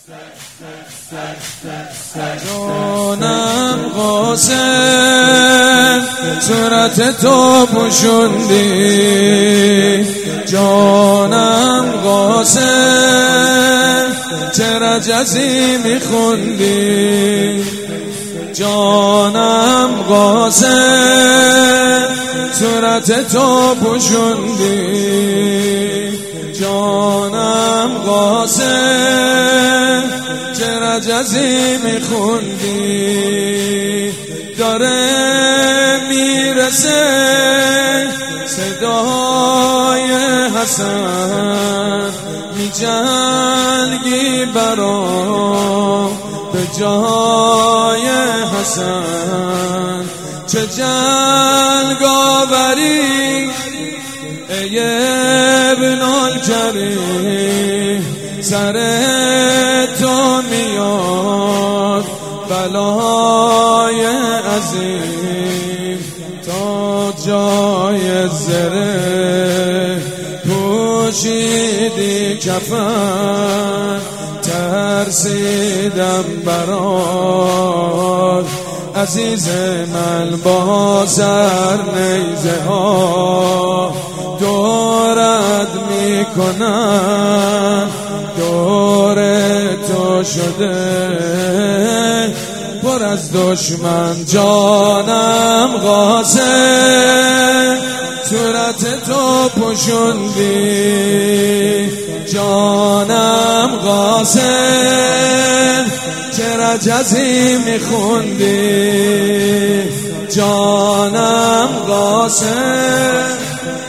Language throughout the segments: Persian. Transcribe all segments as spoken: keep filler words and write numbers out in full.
جانم قاسم صورت تو پوشوندی، جانم قاسم چرا جزی میخوندی، جانم قاسم صورت تو پوشوندی، جانم قاسم چرا جزی میخوندی. داره میرسه صدای حسن، میجنگی برام به جای حسن. چه جنگاوری ای ابن الکریم، سر تو میاد بلای عظیم. تا جای زره پوشیدی کفن، ترسیدم برات عزیز من. با سر نیزه ها دورت میکنن، دور تو شده پر از دشمن. جانم قاسم صورت تو پوشوندی، جانم قاسم چرا جزی میخوندی، جانم قاسم.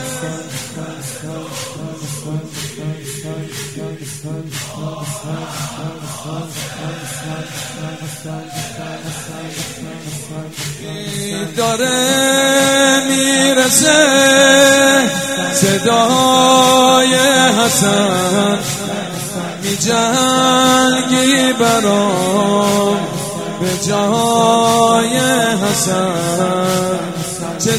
داره میرسه صدای حسن، میجنگی برام به جای حسن. چه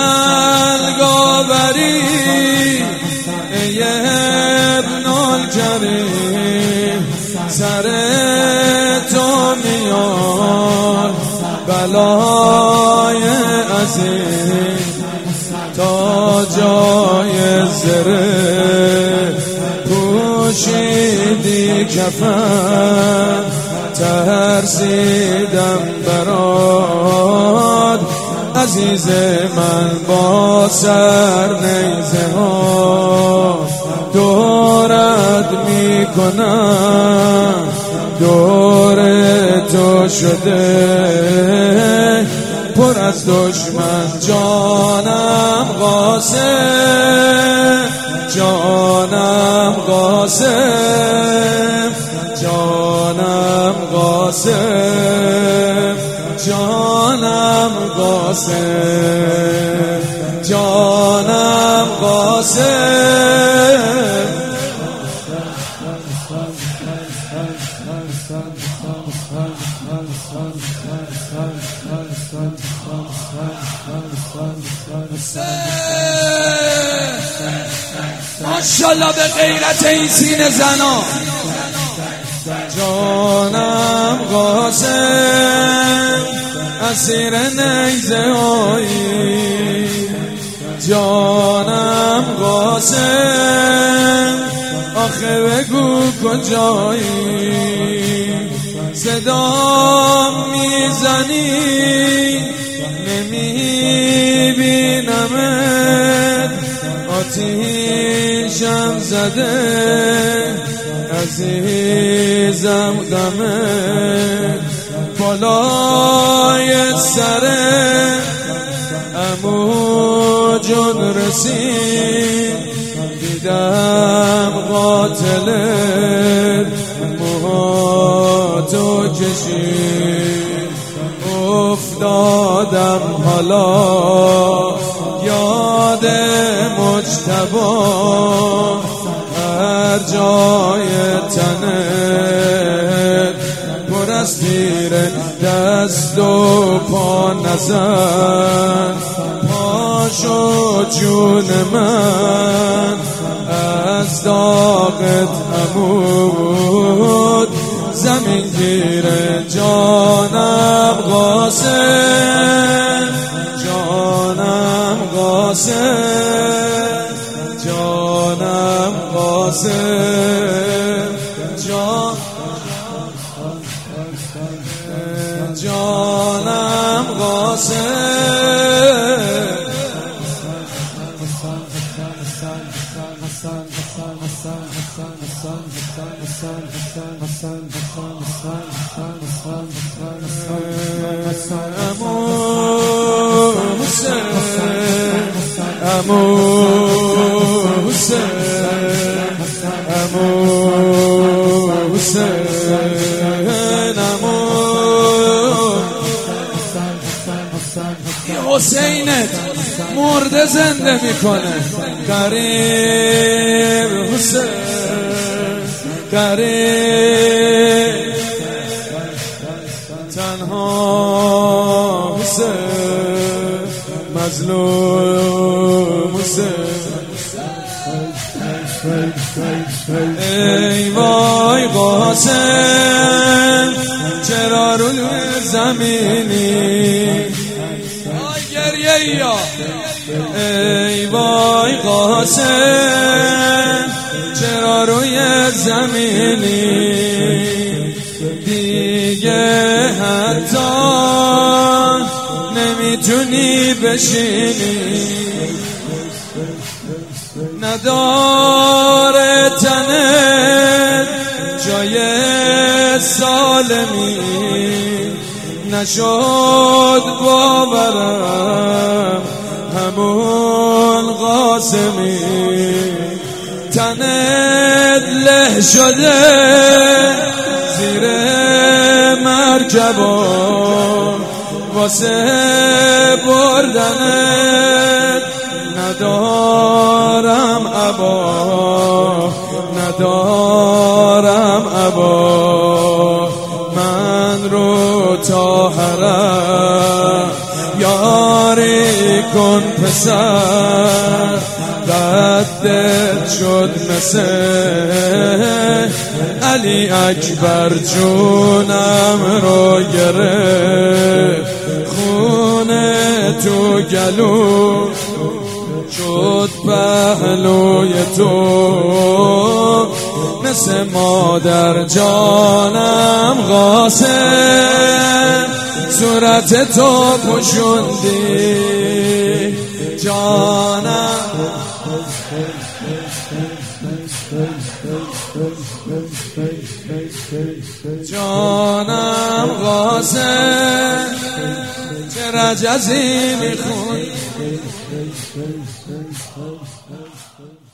جنگاوری ای ابن الکریم، سر تو میاد بلای عظیم. تا جای زره پوشیدی کفن، ترسیدم برات عزیز من. با سر نیزه ها دورت میکنم، دور تو شده پر از دشمن. جانم قاسم، جانم قاسم، جانم قاسم، جانم قاسم، جانم قاسم. ماشاءالله به غیرت این سینه زنا. جانم قاسم اسیر نیزه هایی، جانم قاسم آخه بگو کجایی. صدا میزنی نمیبینمت، آتیشم زده عزیزم غمت. بالای سر عمو جون رسید، دیدم قاتلت موهاتو کشید. افتادم حالا یاد مجتبی، هر جای تنت پر از تیره، دست و پا نزن. پاشو جون من از داغت عمود، قاسم جانم قاسم جانم قاسم جان جانم قاسم امو حسین امو حسین امو حسین امو حسینت مرده زنده میکنه. قریب حسین قریب تنها حسین مظلوم حسین ای وای قاسم چرا روی زمینی آی گریه یا ای وای قاسم چرا روی زمینی دیگه حتی نمیتونی بشینی نداره تنت جای سالمی نشد باورم همون قاسمی تنت له شده زیر مرکبا واسه بردنت ندارم ابا ندارم ابا من رو تا حرم یاری کن پسر قدت شد مثل علی اکبر جونم رو گرفت خونه تو گلو شد پهلوی تو مثل مادر جانم قاسم صورت تو پوشوندی جانم جانم قاسم چرا جزی میخون